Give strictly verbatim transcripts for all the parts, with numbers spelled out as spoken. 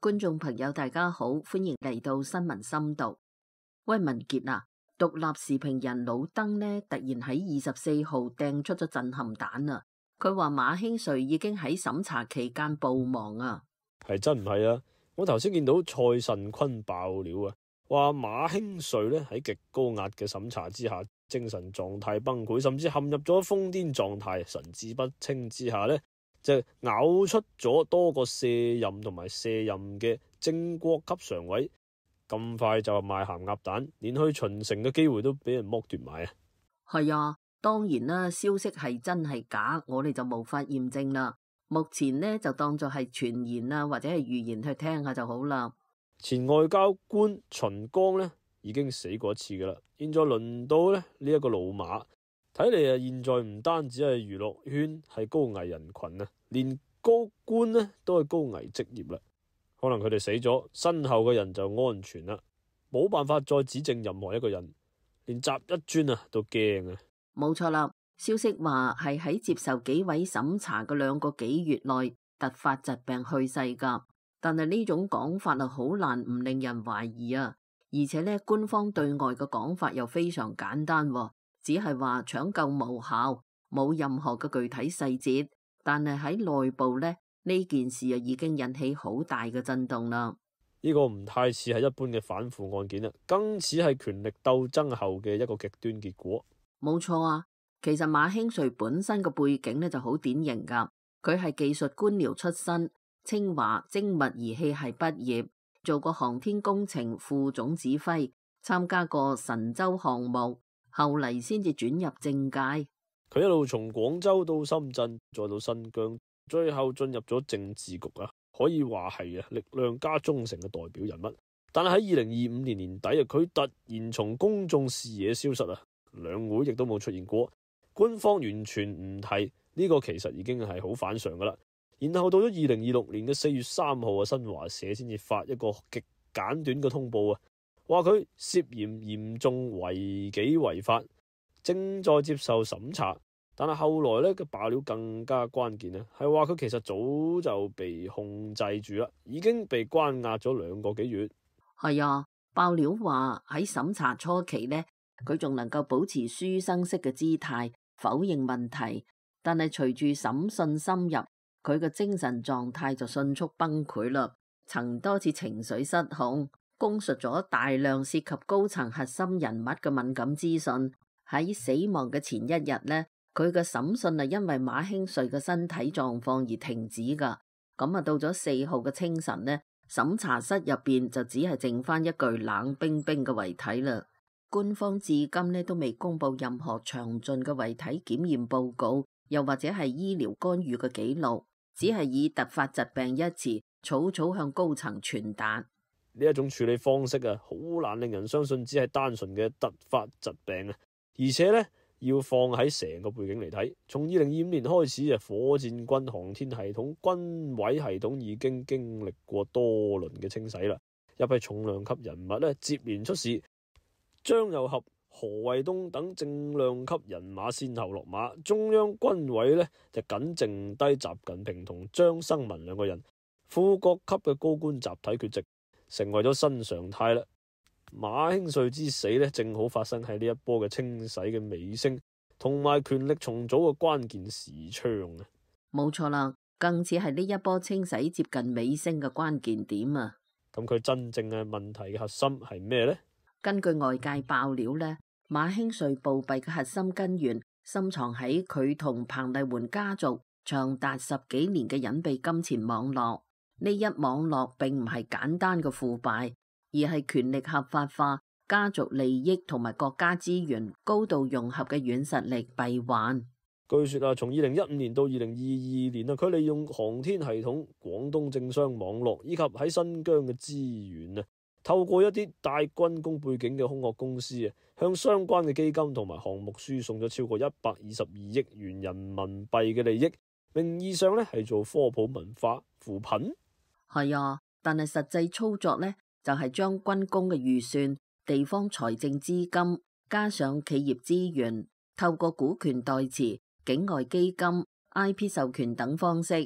觀眾朋友大家好，歡迎嚟到新聞深度。喂，文傑啊，獨立時評人老登呢，突然喺二十四號掟出咗震撼彈啊！佢話馬興瑞已經喺審查期間暴亡啊， 係真唔係啊？我頭先見到蔡慎坤爆料啊，話馬興瑞咧喺極高壓嘅審查之下，精神狀態崩潰，甚至陷入咗瘋癲狀態，神志不清之下咧，就咬出咗多個卸任同埋卸任嘅正國級常委，咁快就賣鹹鴨蛋，連去巡城嘅機會都俾人剝奪埋啊！ 係啊，當然啦，消息係真係假，我哋就無法驗證啦。目前呢，就當作係傳言啊，或者係預言去聽下就好啦。 前外交官秦剛呢已經死過一次噶啦，現在輪到咧呢一個老馬。睇嚟啊，現在唔單止係娛樂圈係高危人群啊，連高官呢都係高危職業啦。可能佢哋死咗，身後嘅人就安全啦，冇辦法再指證任何一個人，連習一尊啊都驚啊。 冇錯啦，消息話係喺接受紀委審查嘅兩個幾月內突發疾病去世噶，但係呢種講法啊，好難唔令人懷疑啊。而且呢，官方對外嘅講法又非常簡單，只係話搶救無效，冇任何嘅具體細節。但係喺內部呢，呢件事啊已經引起好大嘅震動啦。 呢個唔太似係一般嘅反腐案件啦，更似係權力鬥爭後嘅一個極端結果。 冇錯啊，其實馬興瑞本身嘅背景呢就好典型噶，佢係技術官僚出身，清華精密儀器系畢業，做過航天工程副總指揮，參加過神舟項目，後嚟先至轉入政界。 佢一路從廣州到深圳，再到新疆，最後進入咗政治局啊，可以話係啊力量加忠誠嘅代表人物。但係喺二零二五年年底啊，佢突然從公眾視野消失啊，兩會亦都冇出現過，官方完全唔提呢個，其實已經係好反常噶啦。然後到咗二零二六年嘅四月三號啊，新華社先至發一個極簡短嘅通報啊，話佢涉嫌嚴重違紀違法，正在接受審查。但係後來咧嘅爆料更加關鍵啊，係話佢其實早就被控制住啦，已經被關押咗兩個幾月。 係啊，爆料話喺審查初期呢，佢仲能夠保持書生式嘅姿態，否認問題。但係隨住審訊深入，佢嘅精神狀態就迅速崩潰啦，曾多次情緒失控，供述咗大量涉及高層核心人物嘅敏感資訊。喺死亡嘅前一日呢，佢嘅審訊係因為馬興瑞嘅身體狀況而停止噶。咁啊，到咗四號嘅清晨呢，審查室入邊就只係剩翻一具冷冰冰嘅遺體啦。官方至今呢都未公布任何詳盡嘅遺體檢驗報告，又或者係醫療干預嘅記錄，只係以突發疾病一詞草草向高層傳達。 呢一種處理方式啊，好難令人相信只係單純嘅突發疾病啊，而且呢，要放喺成個背景嚟睇，從二零二五年開始啊，火箭軍航天系統、軍委系統已經經歷過多輪嘅清洗啦，一批重量級人物咧接連出事，張又俠、何衛東等正量級人馬先後落馬，中央軍委咧就僅剩低習近平同張生民兩個人，副國級嘅高官集體缺席，成為咗新常態啦。馬興瑞之死咧，正好發生喺呢一波嘅清洗嘅尾聲，同埋權力重組嘅關鍵時窗啊！ 冇錯啦，更似係呢一波清洗接近尾聲嘅關鍵點啊！ 咁佢真正嘅問題嘅核心係咩呢？ 根據外界爆料呢，馬興瑞暴斃嘅核心根源深藏喺佢同彭麗媛家族長達十幾年嘅隱蔽金錢網絡。呢一網絡並唔係簡單嘅腐敗，而係權力合法化、家族利益同埋國家資源高度融合嘅軟實力閉環。 據說啊，從二零一五年到二零二二年啊，佢利用航天系統、廣東政商網絡以及喺新疆嘅資源啊，透過一啲帶軍工背景嘅空殼公司啊，向相關嘅基金同埋項目輸送咗超過一百二十二億元人民幣嘅利益，名義上咧係做科普文化扶貧。 係啊，但係實際操作呢，就係將軍工嘅預算、地方財政資金加上企業資源，透過股權代持、境外基金、I P 授權等方式，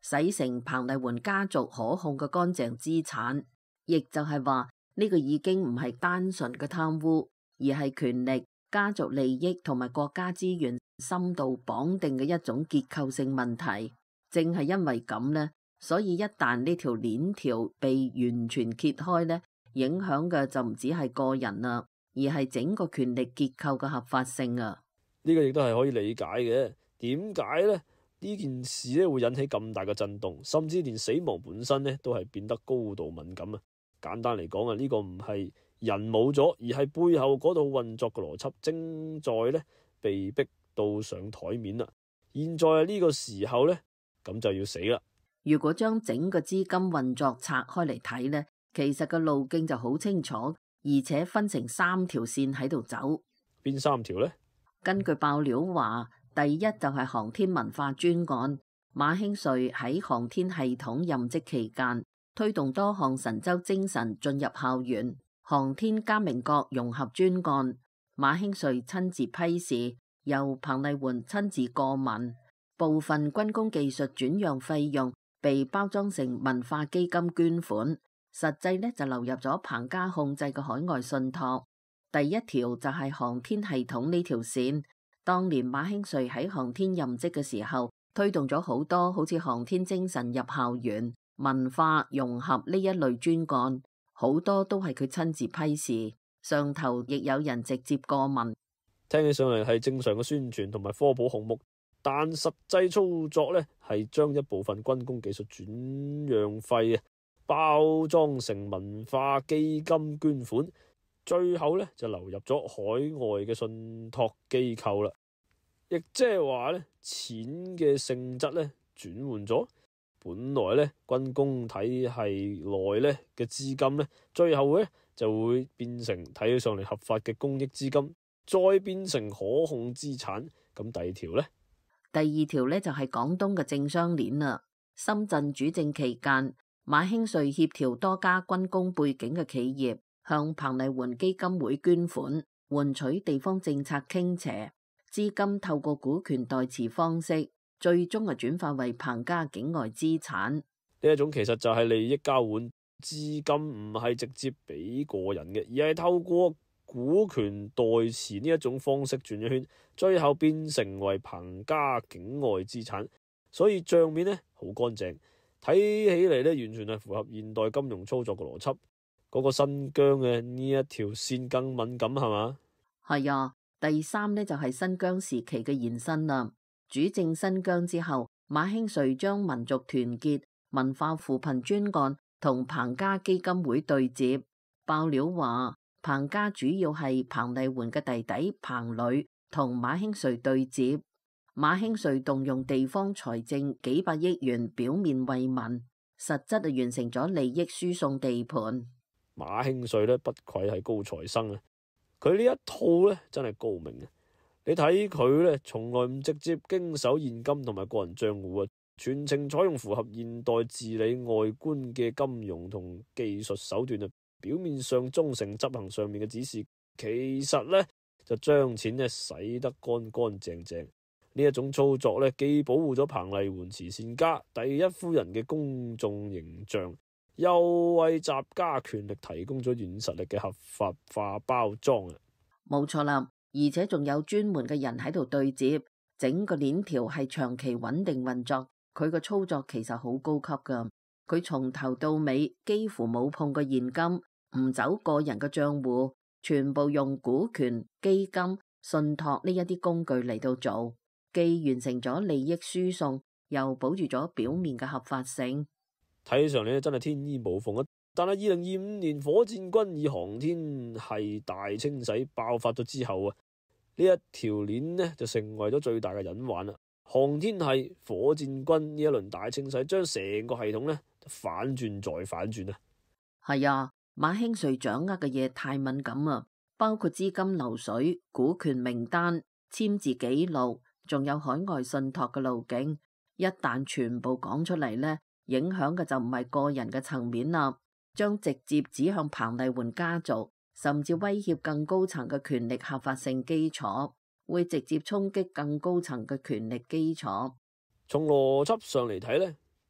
洗成彭麗媛家族可控嘅乾淨資產，亦就係話呢個已經唔係單純嘅貪污，而係權力、家族利益同埋國家資源深度綁定嘅一種結構性問題。正係因為咁呢，所以一旦呢條鏈條被完全揭開呢，影響嘅就唔止係個人啦，而係整個權力結構嘅合法性啊！ 呢個亦都係可以理解嘅。點解呢？呢件事咧會引起咁大嘅震動，甚至連死亡本身咧都係變得高度敏感啊！簡單嚟講啊，呢個唔係人冇咗，而係背後嗰套運作嘅邏輯正在咧被逼到上台面啦。現在呢個時候咧，咁就要死啦！ 如果將整個資金運作拆開嚟睇呢，其實個路徑就好清楚，而且分成三條線喺度走。邊三條呢？ 根據爆料話，第一就係航天文化專案，馬興瑞喺航天系統任職期間，推動多項神州精神進入校園。航天加明國融合專案，馬興瑞親自批示，由彭麗媛親自過問，部分軍工技術轉讓費用被包裝成文化基金捐款，實際呢就流入咗彭家控制嘅海外信託。第一條就係航天系統呢條線。當年馬興瑞喺航天任職嘅時候，推動咗好多好似航天精神入校園、文化融合呢一類專案，好多都係佢親自批示，上頭亦有人直接過問。 聽起上嚟係正常嘅宣傳同埋科普項目，但實際操作呢係將一部分軍工技術轉讓費啊包裝成文化基金捐款。最後咧就流入咗海外嘅信託機構啦，亦即係話咧錢嘅性質咧轉換咗，本來咧軍工體系內咧嘅資金咧，最後咧就會變成睇起上嚟合法嘅公益資金，再變成可控資產。咁第二條咧， 第二條咧就係廣東嘅政商鏈啦。深圳主政期間，馬興瑞協調多家軍工背景嘅企業向彭麗媛基金會捐款，換取地方政策傾斜，資金透過股權代持方式，最終係轉化為彭家境外資產。 呢一種其實就係利益交換，資金唔係直接俾個人嘅，而係透過股權代持呢一種方式轉一圈，最後變成為彭家境外資產。所以賬面呢好乾淨，睇起嚟呢完全係符合現代金融操作嘅邏輯。嗰個新疆嘅呢一條線更敏感係嘛？ 係啊，第三呢就係新疆時期嘅延伸啦。主政新疆之後，馬興瑞將民族團結、文化扶貧專案同彭家基金會對接。爆料話，彭家主要係彭麗媛嘅弟弟彭磊同馬興瑞對接。馬興瑞動用地方財政幾百億元，表面惠民，實質就完成咗利益輸送地盤。 馬興瑞咧不愧係高材生啊！佢呢一套咧真係高明啊！你睇佢咧，從來唔直接經手現金同埋個人賬戶啊，全程採用符合現代治理外觀嘅金融同技術手段啊。表面上忠誠執行上面嘅指示，其實咧就將錢咧洗得乾乾淨淨。呢一種操作咧，既保護咗彭麗媛慈善家第一夫人嘅公眾形象，又為習家權力提供咗軟實力嘅合法化包裝啊！ 冇錯啦，而且仲有專門嘅人喺度對接，整個鏈條係長期穩定運作。佢個操作其實好高級噶，佢從頭到尾幾乎冇碰過現金，唔走個人嘅賬戶，全部用股權、基金、信託呢一啲工具嚟到做，既完成咗利益輸送，又保住咗表面嘅合法性。 睇起上嚟真係天衣無縫啊！但係二零二五年火箭軍以航天系大清洗爆發咗之後啊，呢一條鏈呢就成為咗最大嘅隱患啦。航天系、火箭軍呢一輪大清洗，將成個系統呢反轉再反轉啊！ 係啊，馬興瑞掌握嘅嘢太敏感啊，包括資金流水、股權名單、簽字記錄，仲有海外信託嘅路徑，一旦全部講出嚟呢，影響嘅就唔係個人嘅層面啦，將直接指向彭麗媛家族，甚至威脅更高層嘅權力合法性基礎，會直接衝擊更高層嘅權力基礎。 從邏輯上嚟睇呢，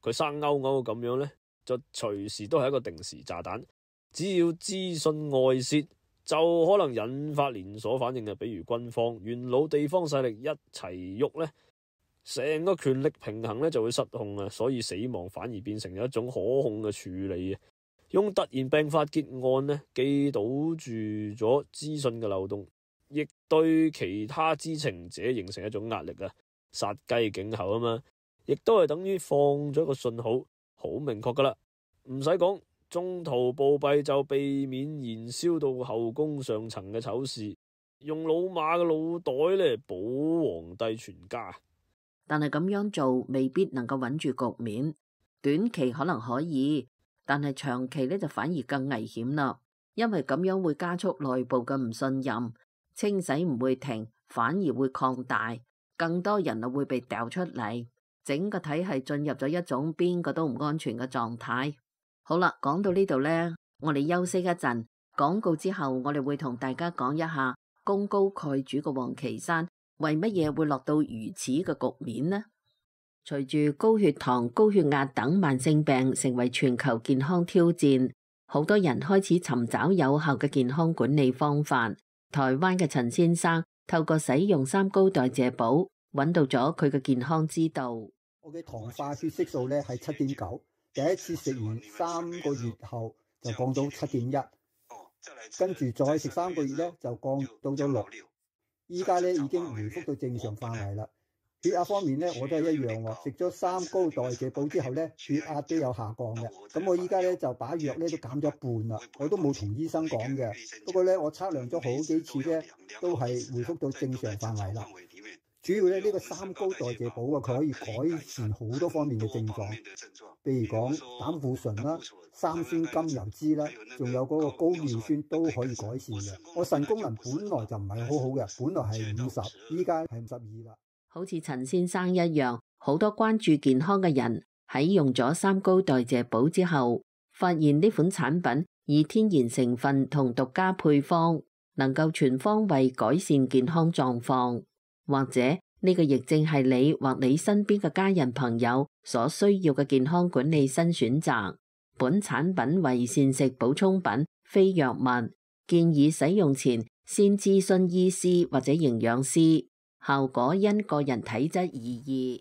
佢生勾勾咁樣呢，就隨時都係一個定時炸彈。只要資訊外泄，就可能引發連鎖反應嘅，比如軍方、元老、地方勢力一齊喐呢，成個權力平衡呢就會失控啊！所以死亡反而變成一種可控嘅處理啊！用突然病發結案呢，既堵住咗資訊嘅漏洞，亦對其他知情者形成一種壓力啊！殺雞儆猴啊嘛，亦都係等於放咗個信號，好明確噶啦，唔使講。中途暴斃就避免燃燒到後宮上層嘅醜事，用老馬嘅腦袋嚟保皇帝全家。 但係咁樣做未必能夠穩住局面，短期可能可以，但係長期呢就反而更危險啦，因為咁樣會加速內部嘅唔信任，清洗唔會停，反而會擴大，更多人啊會被掉出嚟，整個體系進入咗一種邊個都唔安全嘅狀態。好啦，講到呢度呢，我哋休息一陣，廣告之後我哋會同大家講一下功高蓋主嘅王岐山為乜嘢會落到如此嘅局面呢？隨住高血糖、高血壓等慢性病成為全球健康挑戰，好多人開始尋找有效嘅健康管理方法。台灣嘅陳先生透過使用三高代謝寶，揾到咗佢嘅健康之道。 我嘅糖化血色素呢係七點九。第一次食完三個月後就降到七點一，跟住再食三個月咧就降到咗六，依家咧已經回復到正常範圍啦。血壓方面咧我都係一樣喎，食咗三高代謝寶之後咧血壓都有下降嘅。咁我依家咧就把藥咧都減咗一半啦，我都冇同醫生講嘅。不過咧我測量咗好幾次咧都係回復到正常範圍啦。主要咧呢個三高代謝寶啊，佢可以改善好多方面嘅症狀，譬如講膽固醇啦、三酸甘油脂啦，仲有嗰個高尿酸都可以改善嘅。我腎功能本來就唔係好好嘅，本來係五十，依家係五十二啦。 好似陳先生一樣，好多關注健康嘅人喺用咗三高代謝寶之後，發現呢款產品以天然成分同獨家配方，能夠全方位改善健康狀況。或者呢個亦正係你或你身邊嘅家人朋友所需要嘅健康管理新選擇。本產品為膳食補充品，非藥物，建議使用前先諮詢醫師或者營養師，效果因個人體質而異。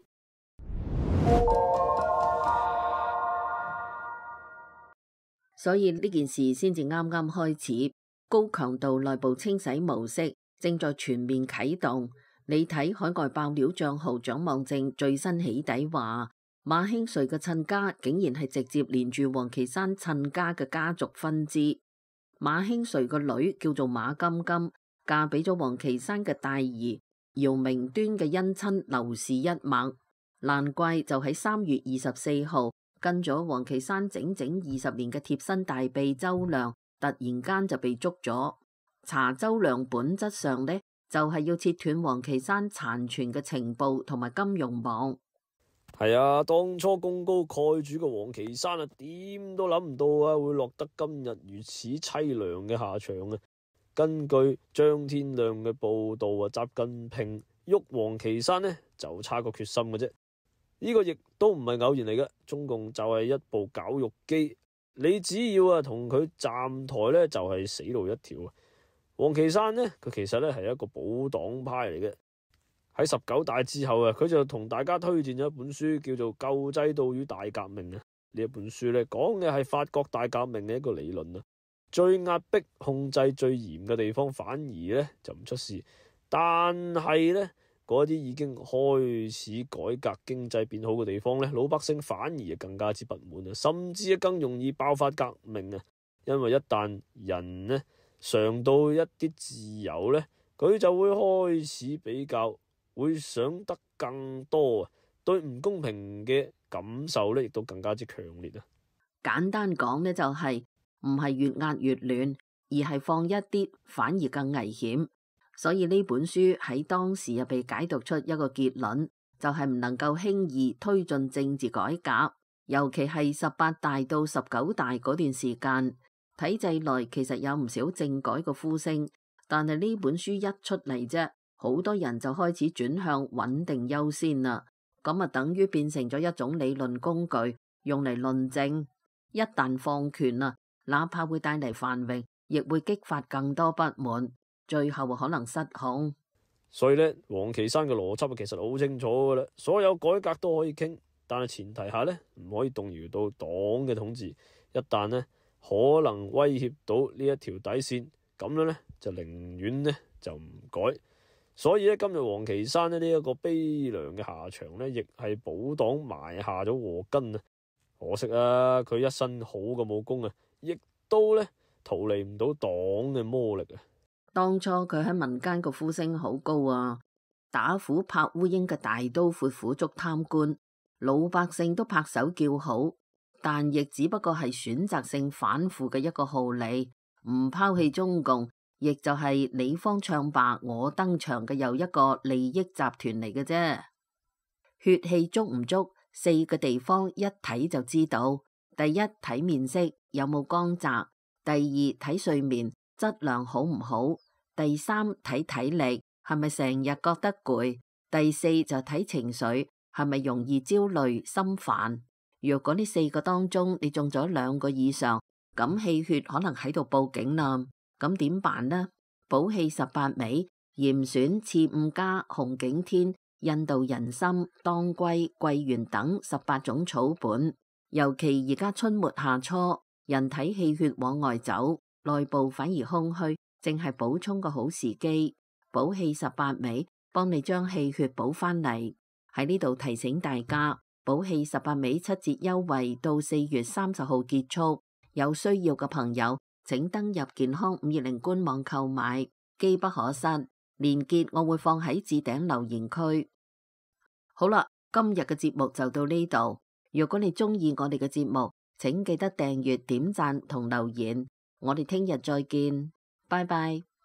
所以呢件事先至啱啱開始，高強度內部清洗模式正在全面啟動。你睇海外爆料賬號蔣望正最新起底話，馬興瑞嘅親家竟然係直接連住王岐山親家嘅家族分支。馬興瑞個女叫做馬金金，嫁俾咗王岐山嘅大姨姚明端嘅姻親劉氏一脈，難怪就喺三月二十四號跟咗王岐山整整二十年嘅貼身大秘周亮，突然間就被捉咗。查周亮本質上呢，就係要切斷王岐山殘存嘅情報同埋金融網。 係啊，當初功高蓋主嘅王岐山啊，點都諗唔到啊，會落得今日如此淒涼嘅下場啊！根據張天亮嘅報道啊，習近平喐王岐山呢，就差個決心嘅啫。呢、這個亦都唔係偶然嚟嘅，中共就係一部絞肉機，你只要啊同佢站台呢，就係死路一條啊！王岐山呢，佢其實咧係一個保黨派嚟嘅。喺十九大之後啊，佢就同大家推薦咗一本書，叫做《舊制度與大革命》啊。呢一本書咧講嘅係法國大革命嘅一個理論啊。最壓迫、控制最嚴嘅地方，反而咧就唔出事，但係咧嗰啲已經開始改革經濟變好嘅地方咧，老百姓反而更加之不滿啊，甚至更容易爆發革命啊。因為一旦人呢，嘗到一啲自由呢，佢就會開始比較，會想得更多啊！對唔公平嘅感受呢，亦都更加之強烈啊！ 簡單講呢，就係唔係越壓越亂，而係放一啲反而更危險。所以呢本書喺當時又被解讀出一個結論，就係唔能夠輕易推進政治改革，尤其係十八大到十九大嗰段時間。體制內其實有唔少政改嘅呼聲，但係呢本書一出嚟啫，好多人就開始轉向穩定優先啦。 咁啊等於變成咗一種理論工具，用嚟論證。一旦放權啊，哪怕會帶嚟繁榮，亦會激發更多不滿，最後可能失控。 所以呢，王岐山嘅邏輯其實好清楚噶啦，所有改革都可以傾，但係前提下呢，唔可以動搖到黨嘅統治。一旦呢可能威脅到呢一條底線，咁樣呢就寧願呢就唔改。所以咧，今日王岐山呢呢一個悲涼嘅下場呢，亦係保黨埋下咗禍根啊！可惜啊，佢一身好嘅武功啊，亦都呢逃離唔到黨嘅魔力啊！ 當初佢喺民間個呼聲好高啊，打虎拍烏蠅嘅大刀闊斧捉貪官，老百姓都拍手叫好，但亦只不過係選擇性反腐嘅一個號嚟，唔拋棄中共，亦就係你方唱罷我登場嘅又一個利益集團嚟嘅啫。血氣足唔足，四個地方一睇就知道。第一，睇面色有冇光澤；第二，睇睡眠質量好唔好；第三，睇體力係咪成日覺得攰；第四就睇情緒係咪容易焦慮心煩。若果呢四個當中你中咗兩個以上，咁氣血可能喺度報警啦。咁點辦呢？補氣十八味、嚴選、刺五加、紅景天、印度人參、當歸、桂圓等十八種草本。尤其而家春末夏初，人體氣血往外走，內部反而空虛，正係補充個好時機。補氣十八味幫你將氣血補翻嚟。喺呢度提醒大家，補氣十八味七折優惠到四月三十號結束，有需要嘅朋友請登入健康五二零官網購買，機不可失。連結我會放喺置頂留言區。好啦，今日嘅節目就到呢度。如果你中意我哋嘅節目，請記得訂閱、點讚同留言。我哋聽日再見，拜拜。